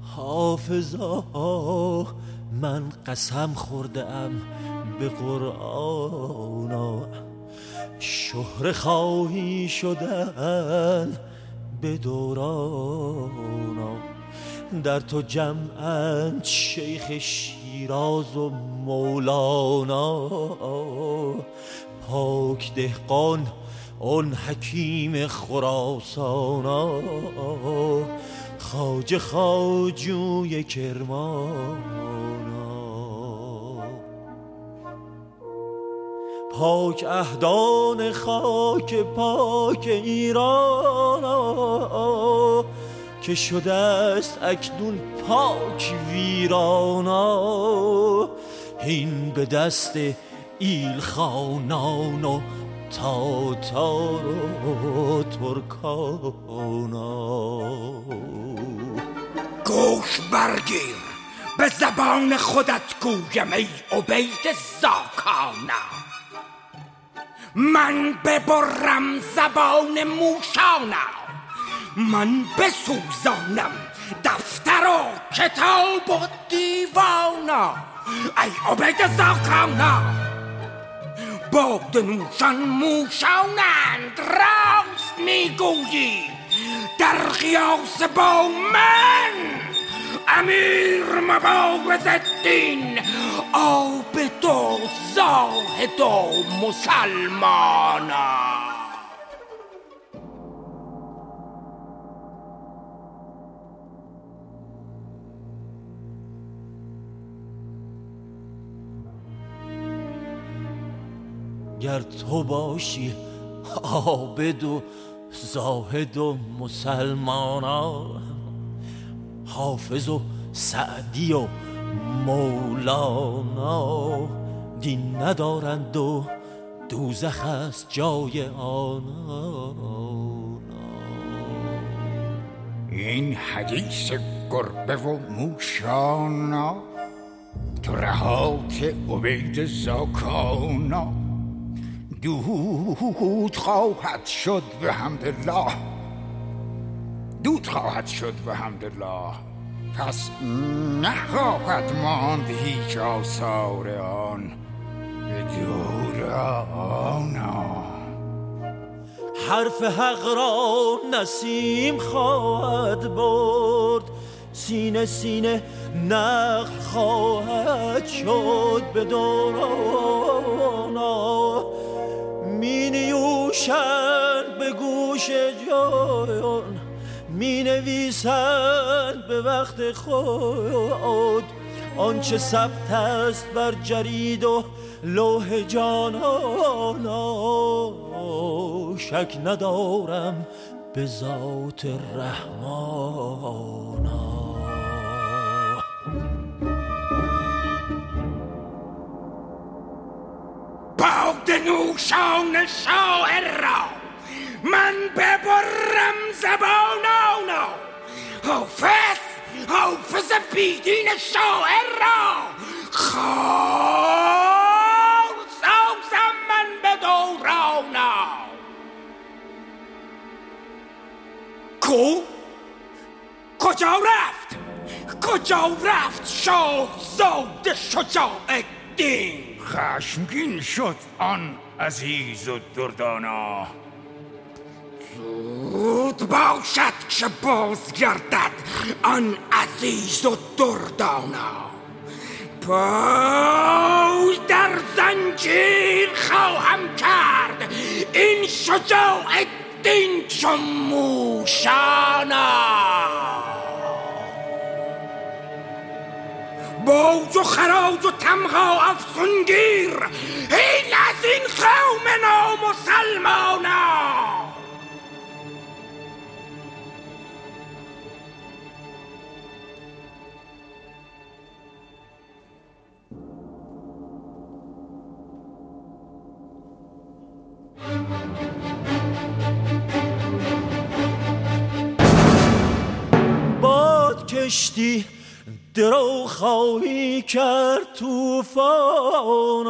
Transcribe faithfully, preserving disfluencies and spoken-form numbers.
حافظا من قسم خوردم به قرآن، شهره خواهی شدن به دوران. در تو جمعند شیخ شیراز و مولانا، پاک دهقان اون حکیم خراسانا، خواجه خواجوی کرمانا. پاک اهدان خاک پاک ایرانا، که شده است اکنون پاک ویرانا. هین به دست ایل خانان و تاتار و ترکانا. گوش برگیر، به زبان خودت گویم ای عبید زاکانا. من ببرم زبان موشانا، من بسوزانم دفتر و کتاب و دیوانا. ای عبید زاکانا، باد نوشان موشانند راست میگویی. در قیاس با من امیر مبارز الدین عابد و زاهد و مسلمانا. گر تو باشی عابد و زاهد و مسلمانا، حافظ و سعدی و مولانا، دین ندارند و دوزخ است جای آنها. این حدیث گربه و موشانا، ترهات عبید زاکانا. دود خواهد شد به حمدالله، دود خواهد شد به حمدالله. پس نخواهد ماند هیچ آثار آن به دورانا. حرف حق را نسیم خواهد برد، سینه سینه نقل خواهد شد به دورانا. می نیوشند به گوش جان، می نویسند به وقت خود، آنچه ثبت است بر جرید و لوح جانانا. شک ندارم به ذات رحمانا. باد نوشان شاعر را من ببرم زبانانا. حافظ حافظ بیدین شاعر را خار سازم من به دورانا. کو کجا رفت کجا رفت شاهزاده شجاع الدین؟ خشمگین شد آن عزیز و دردانا. زود باشد که باز گردد آن عزیز و دردانا. پای در زنجیر خواهم کرد این شجاع الدین چون موشانا. بوج و خراج و تمغا افسونگیر، هیل از این قوم نامسلمانا. باد کشتی درو خواهی کرد توفان،